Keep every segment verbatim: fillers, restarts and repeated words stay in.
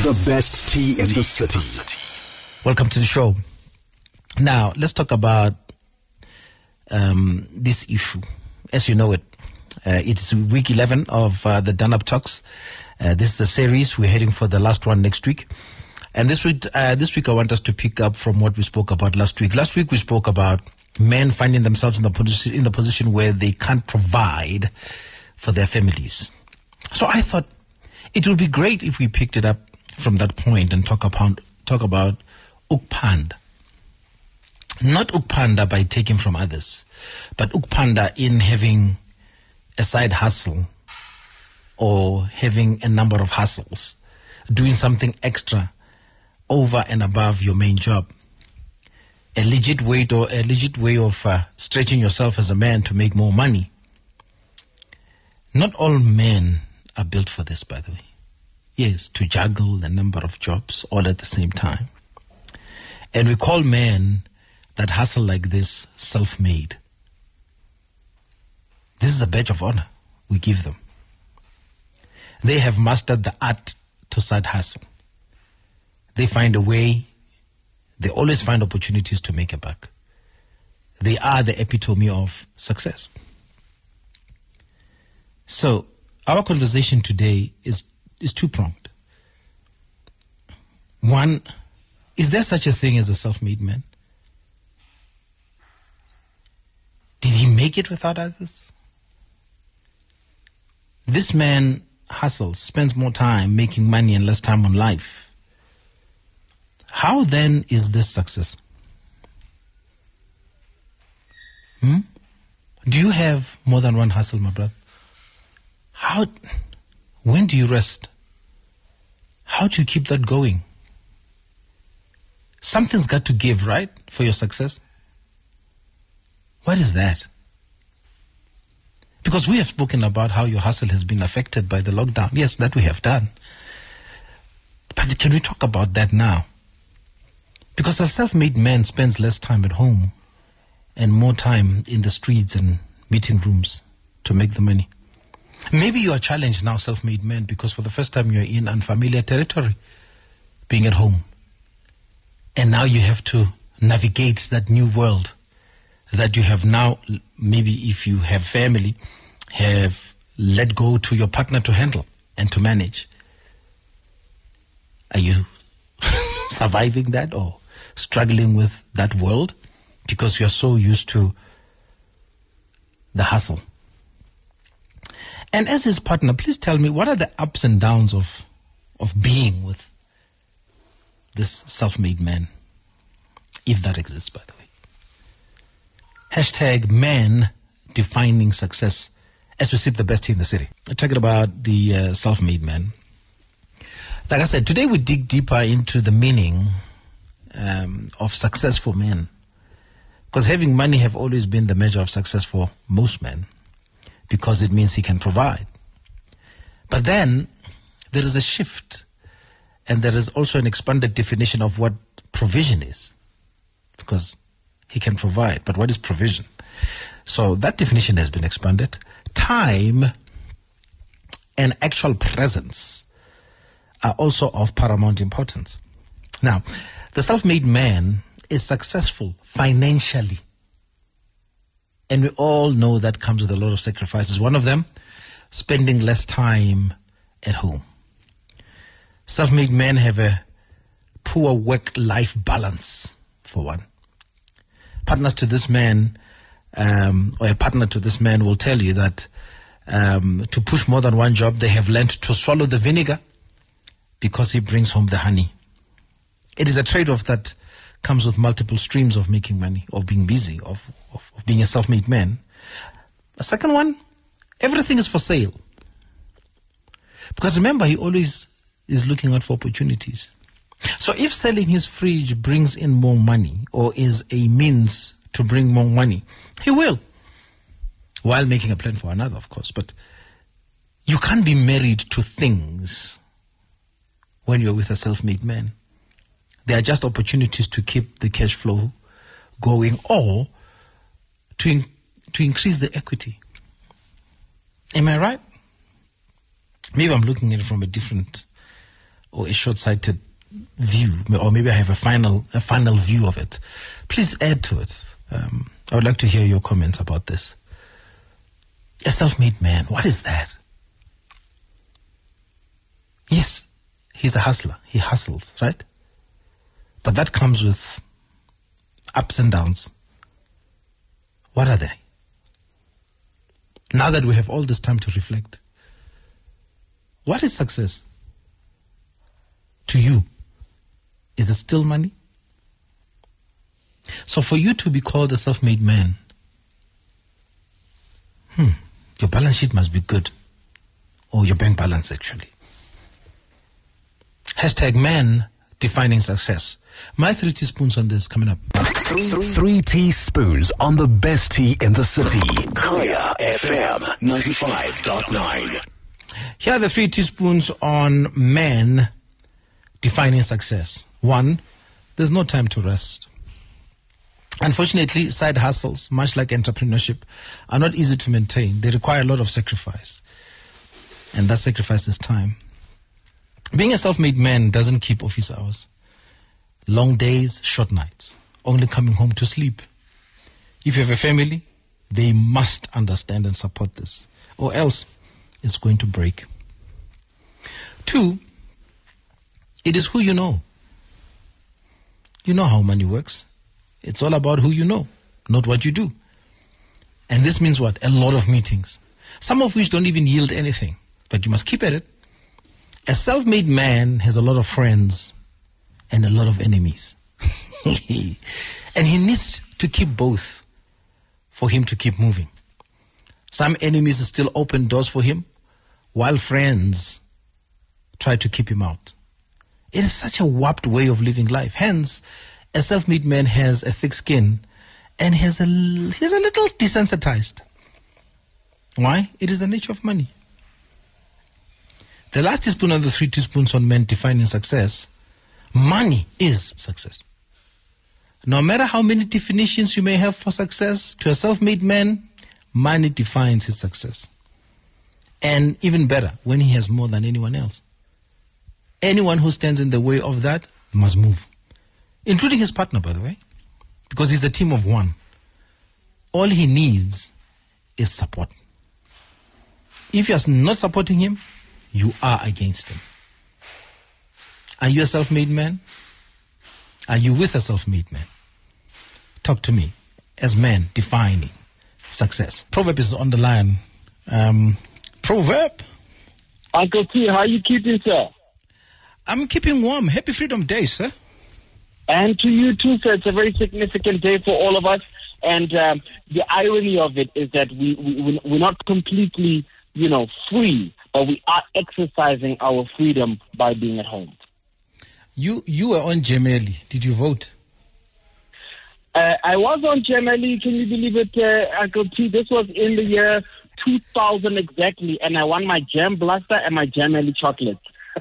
The best tea in the city. Welcome to the show. Now, let's talk about um, this issue. As you know it, uh, it's week eleven of uh, the Done Up Talks. Uh, this is a series. We're heading for the last one next week. And this week, uh, this week I want us to pick up from what we spoke about last week. Last week we spoke about men finding themselves in the position, in the position where they can't provide for their families. So I thought it would be great if we picked it up from that point and talk about talk about ukupanda. Not ukupanda by taking from others, but ukupanda in having a side hustle or having a number of hustles, doing something extra over and above your main job. A legit way to, a legit way of uh, stretching yourself as a man to make more money. Not all men are built for this, by the way. Yes, to juggle a number of jobs all at the same time. And we call men that hustle like this self-made. This is a badge of honor we give them. They have mastered the art to side hustle. They find a way, they always find opportunities to make a buck. They are the epitome of success. So, our conversation today is, is two-pronged. One, is there such a thing as a self-made man? Did he make it without others? This man hustles, spends more time making money and less time on life. How then is this success? Hmm? Do you have more than one hustle, my brother? How, when do you rest? How do you keep that going? Something's got to give, right, for your success? What is that? Because we have spoken about how your hustle has been affected by the lockdown. Yes, that we have done. But can we talk about that now? Because a self-made man spends less time at home and more time in the streets and meeting rooms to make the money. Maybe you are challenged now, self-made man, because for the first time you are in unfamiliar territory, being at home. And now you have to navigate that new world that you have now, maybe if you have family, have let go to your partner to handle and to manage. Are you surviving that or struggling with that world because you're so used to the hustle? And as his partner, please tell me, what are the ups and downs of, of being with this self-made man, if that exists, by the way? Hashtag man defining success as we sip the best tea in the city. We're talking about the uh, self-made man. Like I said, today we dig deeper into the meaning um, of success for men. Because having money have always been the measure of success for most men, because it means he can provide. But then there is a shift, and there is also an expanded definition of what provision is, because he can provide. But what is provision? So that definition has been expanded. Time and actual presence are also of paramount importance. Now, the self-made man is successful financially. And we all know that comes with a lot of sacrifices. One of them, spending less time at home. Self-made men have a poor work-life balance, for one. Partners to this man, um, or a partner to this man will tell you that um, to push more than one job, they have learned to swallow the vinegar because he brings home the honey. It is a trade-off that comes with multiple streams of making money, of being busy, of, of, of being a self-made man. A second one, everything is for sale. Because remember, he always is looking out for opportunities. So if selling his fridge brings in more money or is a means to bring more money, he will. While making a plan for another, of course. But you can't be married to things when you're with a self-made man. They are just opportunities to keep the cash flow going or to, in, to increase the equity. Am I right? Maybe I'm looking at it from a different or a short-sighted view, or maybe I have a final a final view of it, please add to it. Um, I would like to hear your comments about this. A self-made man, what is that? Yes, he's a hustler. He hustles, right? But that comes with ups and downs. What are they? Now that we have all this time to reflect, what is success to you? Is it still money? So for you to be called a self-made man, hmm, your balance sheet must be good. Or your bank balance, actually. Hashtag man defining success. My three teaspoons on this coming up. Three, three teaspoons on the best tea in the city. Kaya F M ninety-five point nine. Here are the three teaspoons on man defining success. One, there's no time to rest. Unfortunately, side hustles, much like entrepreneurship, are not easy to maintain. They require a lot of sacrifice. And that sacrifice is time. Being a self-made man doesn't keep office hours. Long days, short nights, only coming home to sleep. If you have a family, they must understand and support this, or else it's going to break. Two, it is who you know. You know how money works. It's all about who you know, not what you do. And this means what? A lot of meetings, some of which don't even yield anything, but you must keep at it. A self-made man has a lot of friends and a lot of enemies. And he needs to keep both for him to keep moving. Some enemies still open doors for him, while friends try to keep him out. It is such a warped way of living life. Hence, a self-made man has a thick skin and has a, he's a little desensitized. Why? It is the nature of money. The last teaspoon of the three teaspoons on men defining success, money is success. No matter how many definitions you may have for success, to a self-made man, money defines his success. And even better, when he has more than anyone else. Anyone who stands in the way of that must move. Including his partner, by the way. Because he's a team of one. All he needs is support. If you're not supporting him, you are against him. Are you a self-made man? Are you with a self-made man? Talk to me as men defining success. Proverb is on the line. Um, Proverb. Uncle T, how are you keeping, sir? I'm keeping warm. Happy Freedom Day, sir. And to you too, sir. It's a very significant day for all of us. And um, the irony of it is that we, we, we're not completely, you know, free, but we are exercising our freedom by being at home. You you were on Gemeli. Did you vote? Uh, I was on Gemeli. Can you believe it, uh, Uncle T? This was in the year two thousand exactly, and I won my Gem Blaster and my Gemeli chocolate.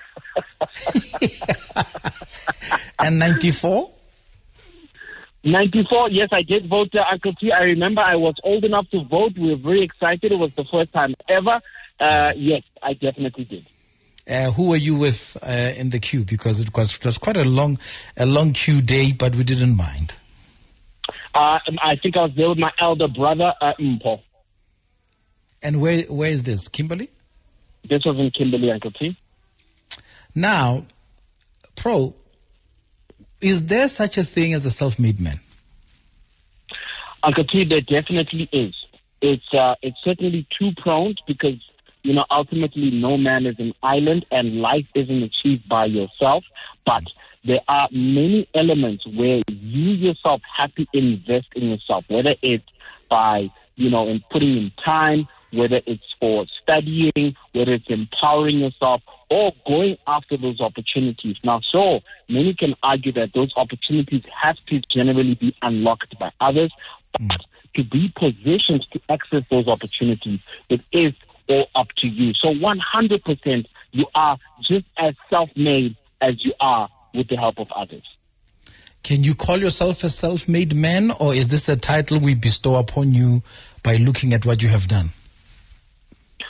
And ninety-four? ninety-four, yes, I did vote, uh, Uncle T. I remember I was old enough to vote. We were very excited. It was the first time ever. Uh, yes, I definitely did. Uh, who were you with uh, in the queue? Because it was, it was quite a long, a long queue day, but we didn't mind. Uh, I think I was there with my elder brother, uh, Mpo. And where where is this? Kimberley? This was in Kimberley, Uncle T. Now, Pro, is there such a thing as a self-made man? Uncle T, there definitely is. It's uh, it's certainly two-pronged because, you know, ultimately no man is an island and life isn't achieved by yourself. But there are many elements where you yourself have to invest in yourself, whether it's by, you know, in putting in time, whether it's for studying, whether it's empowering yourself, or going after those opportunities. Now, so many can argue that those opportunities have to generally be unlocked by others, but to be positioned to access those opportunities, it is all up to you. So one hundred percent you are just as self-made as you are with the help of others. Can you call yourself a self-made man, or is this a title we bestow upon you by looking at what you have done?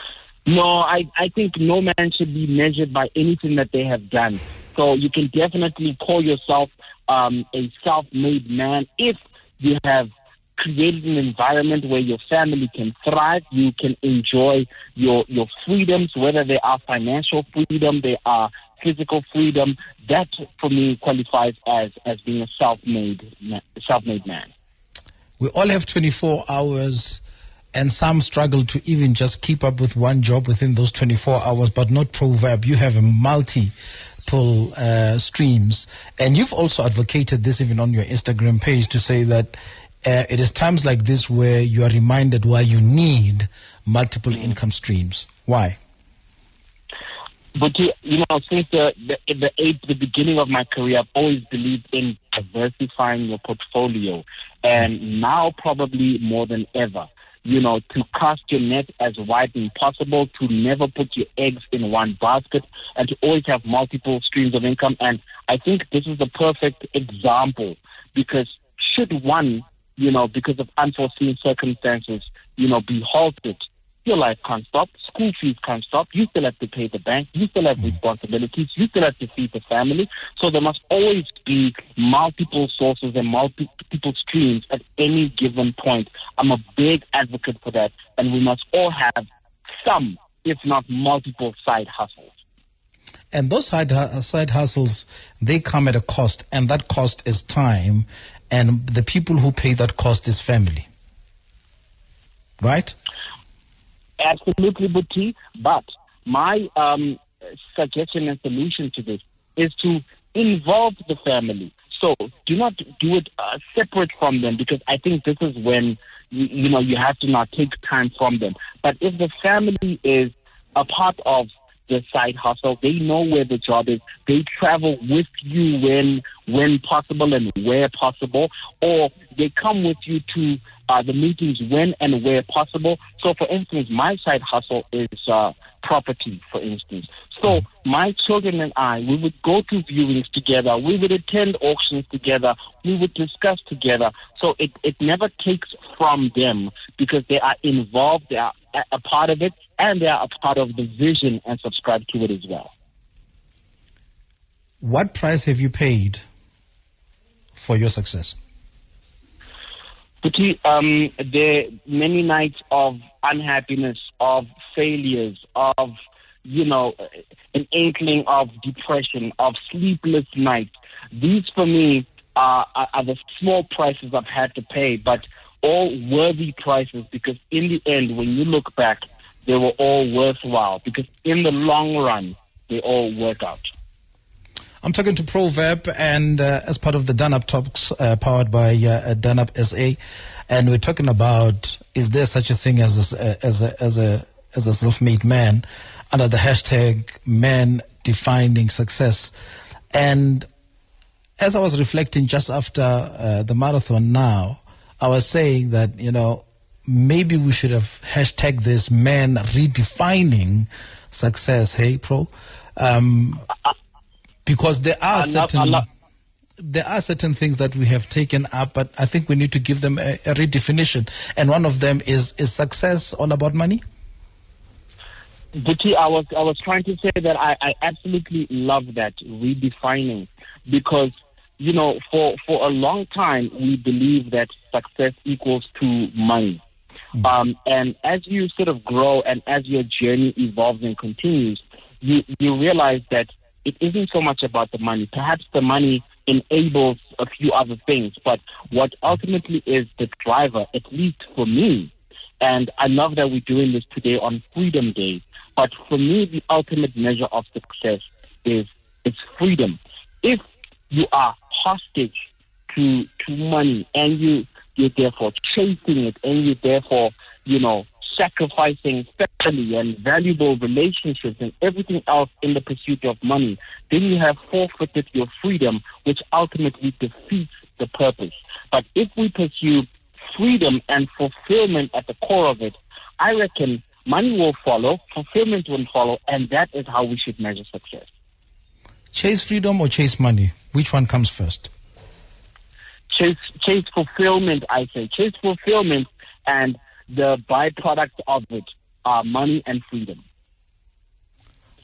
No, I, I think no man should be measured by anything that they have done. So you can definitely call yourself um, a self-made man if you have created an environment where your family can thrive, you can enjoy your your freedoms, whether they are financial freedom, they are physical freedom. That, for me, qualifies as, as being a self-made self-made man. We all have twenty-four hours, and some struggle to even just keep up with one job within those twenty-four hours, but not Proverb. You have a multiple uh, streams, and you've also advocated this even on your Instagram page to say that Uh, it is times like this where you are reminded why you need multiple income streams. Why? But, you know, since the, the, the, the beginning of my career, I've always believed in diversifying your portfolio. And now probably more than ever, you know, to cast your net as wide as possible, to never put your eggs in one basket, and to always have multiple streams of income. And I think this is the perfect example, because should one, you know, because of unforeseen circumstances, you know, be halted, your life can't stop. School fees can't stop. You still have to pay the bank. You still have responsibilities. You still have to feed the family. So there must always be multiple sources and multiple streams at any given point. I'm a big advocate for that. And we must all have some, if not multiple, side hustles. And those side, side hustles, they come at a cost. And that cost is time. And the people who pay that cost is family. Right? Absolutely, Buti. But my um, suggestion and solution to this is to involve the family. So do not do it uh, separate from them, because I think this is when, you, you know, you have to not take time from them. But if the family is a part of the side hustle, they know where the job is, they travel with you when when possible and where possible, or they come with you to uh, the meetings when and where possible. So, for instance, my side hustle is uh, property, for instance. So my children and I, we would go to viewings together, we would attend auctions together, we would discuss together. So it, it never takes from them, because they are involved, they are a part of it, and they are a part of the vision and subscribe to it as well. What price have you paid for your success? But um, there are many nights of unhappiness, of failures, of, you know, an inkling of depression, of sleepless nights. These, for me, are, are the small prices I've had to pay, but all worthy prices, because in the end, when you look back, they were all worthwhile, because in the long run, they all work out. I'm talking to Proverb, and uh, as part of the Done Up Talks, uh, powered by uh, Done Up S A, and we're talking about, is there such a thing as a, as a, as a, as a self-made man, under the hashtag man defining success. And as I was reflecting just after uh, the marathon now, I was saying that, you know, maybe we should have hashtag this man redefining success. Hey, Pro, um, because there are certain there are certain things that we have taken up, but I think we need to give them a, a redefinition. And one of them is is success all about money? Buti, I was I was trying to say that I, I absolutely love that redefining, because, you know, for, for a long time, we believe that success equals to money. Mm-hmm. Um, and as you sort of grow and as your journey evolves and continues, you, you realize that it isn't so much about the money. Perhaps the money enables a few other things, but what ultimately is the driver, at least for me, and I love that we're doing this today on Freedom Day, but for me, the ultimate measure of success is, is freedom. If you are hostage to to money, and you you're therefore chasing it, and you're therefore, you know, sacrificing family and valuable relationships and everything else in the pursuit of money, then you have forfeited your freedom, which ultimately defeats the purpose. But if we pursue freedom and fulfillment at the core of it, I reckon money will follow, fulfillment will follow, and that is how we should measure success. Chase freedom or chase money? Which one comes first? Chase, chase fulfillment, I say. Chase fulfillment, and the byproduct of it are money and freedom.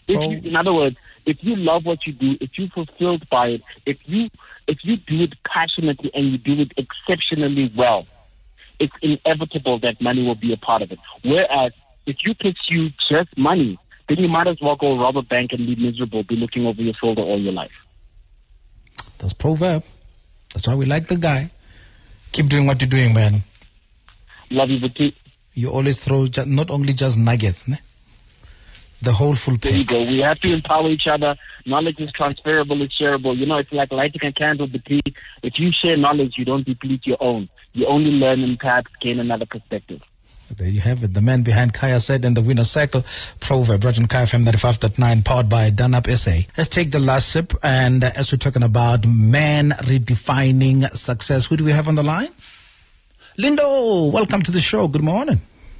If you, in other words, if you love what you do, if you're fulfilled by it, if you if you do it passionately and you do it exceptionally well, it's inevitable that money will be a part of it. Whereas if you pursue just money, then you might as well go rob a bank and be miserable, be looking over your shoulder all your life. That's proverb. That's why we like the guy. Keep doing what you're doing, man. Love you, Buti. You always throw ju- not only just nuggets, ne? The whole full There you pack. go. We have to empower each other. Knowledge is transferable, it's shareable. You know, it's like lighting a candle, Buti. If you share knowledge, you don't deplete your own. You only learn and perhaps gain another perspective. There you have it. The man behind Kaya said in the winner's circle, Proverb, Roger and Kaya F M ninety-five point nine, powered by Danup S A. Let's take the last sip. And uh, as we're talking about man redefining success, who do we have on the line? Lindo, welcome to the show. Good morning.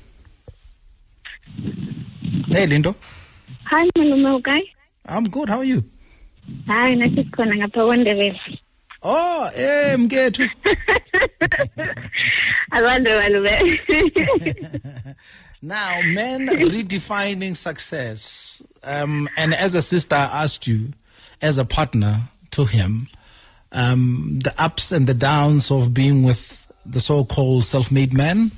Hey, Lindo. Hi, Malume, okay? I'm good. How are you? Hi, nasikhona ngapha kwaNdebele. Oh, eh, mgethu. Abantu Malume. Now, men redefining success. Um, and as a sister, I asked you, as a partner to him, um, the ups and the downs of being with the so-called self-made man.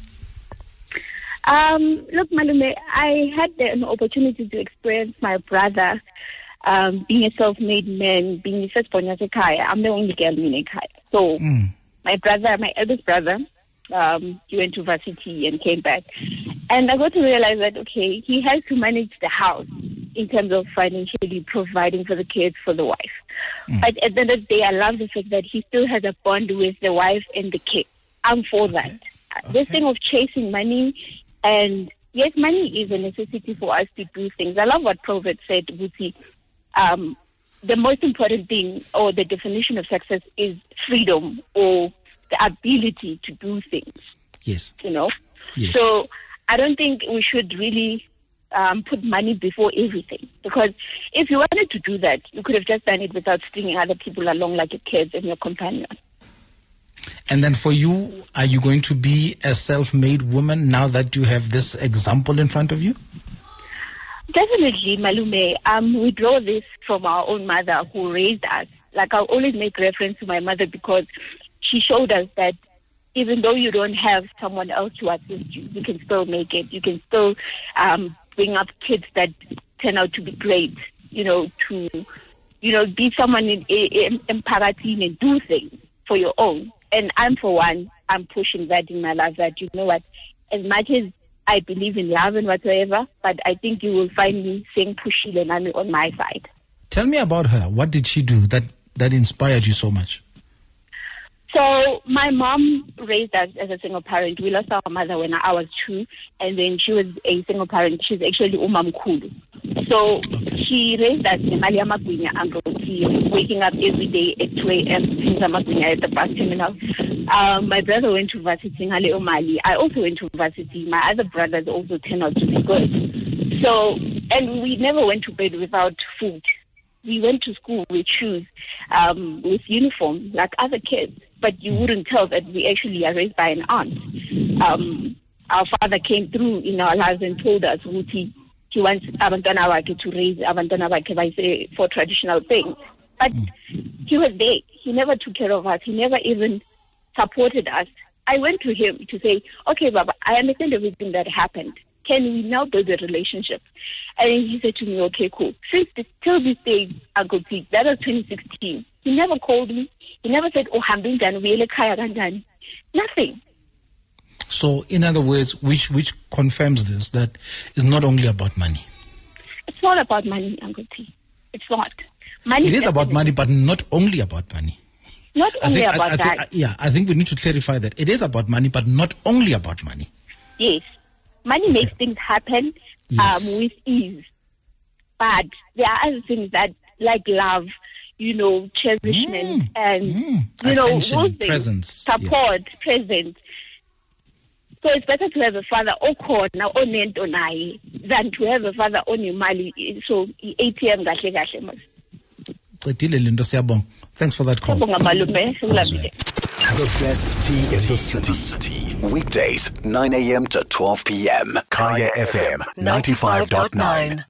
Um, look, Malume, I had the, an opportunity to experience my brother um, being a self-made man, being the first born as a Kaya. I'm the only girl in a Kaya. So Mm. my brother, my eldest brother, um, he went to varsity and came back. And I got to realize that, okay, he has to manage the house in terms of financially providing for the kids, for the wife. Mm. But at the end of the day, I love the fact that he still has a bond with the wife and the kids. I'm for that. Okay. This thing of chasing money, and yes, money is a necessity for us to do things. I love what Proverbs said, Buti. Um, the most important thing, or the definition of success, is freedom, or the ability to do things. Yes. You know? Yes. So I don't think we should really um, put money before everything. Because if you wanted to do that, you could have just done it without stringing other people along like your kids and your companion. And then for you, are you going to be a self-made woman now that you have this example in front of you? Definitely, Malume. Um, we draw this from our own mother who raised us. Like, I always make reference to my mother because she showed us that even though you don't have someone else to assist you, you can still make it. You can still um, bring up kids that turn out to be great, you know, to, you know, be someone in, in, in Paratin and do things for your own. And I'm, for one, I'm pushing that in my life, that, you know what, as much as I believe in love and whatsoever, but I think you will find me saying Pushile Nami on my side. Tell me about her. What did she do that, that inspired you so much? So my mom raised us as a single parent. We lost our mother when I was two, and then she was a single parent. She's actually umamkhulu. So Okay. she raised us in Malia Magwinya, Uncle T, waking up every day at two a.m. in Magwinya at the bus terminal. Um, my brother went to varsity in Hale Omali. I also went to varsity. My other brothers also turned out to be good. So, and we never went to bed without food. We went to school with shoes, um, with uniform, like other kids. But you wouldn't tell that we actually are raised by an aunt. Um, our father came through in our lives and told us, Ruti, he wants abantwana wakhe to raise abantwana wakhe by say for traditional things. But he was there. He never took care of us. He never even supported us. I went to him to say, okay, Baba, I understand everything that happened. Can we now build a relationship? And he said to me, okay, cool. Since this, till this day, Uncle Pete, that was twenty sixteen. He never called me. He never said, oh, hambing done, we kaya done. Nothing. So, in other words, which which confirms this, that it's not only about money. It's not about money, Uncle T. It's not. Money It is about money, but not only about money. Not I only think, I- about I think- that. yeah, I think we need to clarify that. It is about money, but not only about money. Yes. Money makes things happen Yes. um, with ease. But there are other things that, like love, you know, cherishment, Mm, and, mm. you know, Attention, those things, presence, yeah. support, presence. So it's better to have a father okhona onento naye than to have a father onimali. So A T M kahle kahle mas. Cedile Lindo, siyabonga. Thanks for that call. Sibonga malume, ngilambile. The best tea in the city. Weekdays, nine a.m. to twelve p.m. Kaya F M ninety-five point nine.